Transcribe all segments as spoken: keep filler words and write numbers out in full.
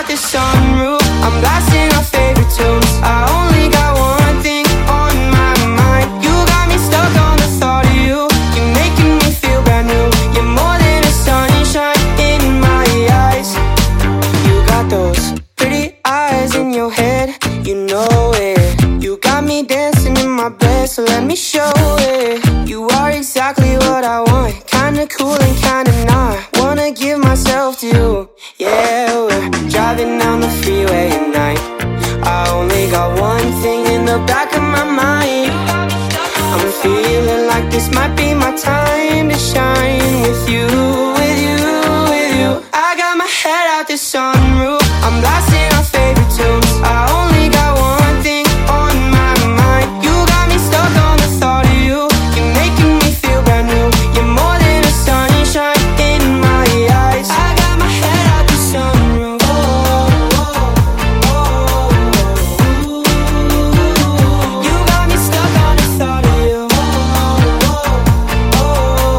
out the sunroof, I'm blasting our favorite tunes. I only got one thing on my mind. You got me stuck on the thought of you. You're making me feel brand new. You're more than a sunshine in my eyes. You got those pretty eyes in your head, you know it. You got me dancing in my bed, so let me show it. You are exactly what I want, kinda cool and kinda not. Wanna give myself to you. Yeah, we're driving down the freeway at night. I only got one thing in the back of my mind. I'm feeling like this might be my time to shine. With you, with you, with you. I got my head out the sunroof, I'm blasting our favorite tunes. I only got one thing on my mind. You got me stuck on the thought of you. You're making me feel brand new. You're more than a sunshine in my eyes. I got my head out the sunroof. Oh, oh, oh, oh. You got me stuck on the thought of you. Oh, oh, oh, oh.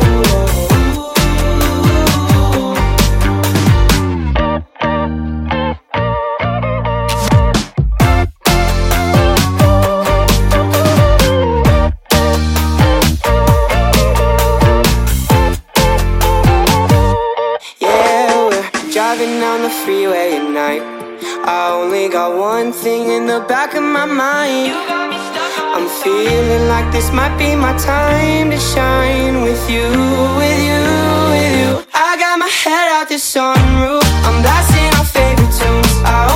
Yeah, we're driving down the freeway at night. I only got one thing in the back of my mind. I'm feeling like this might be my time to shine. With you, with you, with you. I got my head out the sunroof, I'm blasting our favorite tunes. I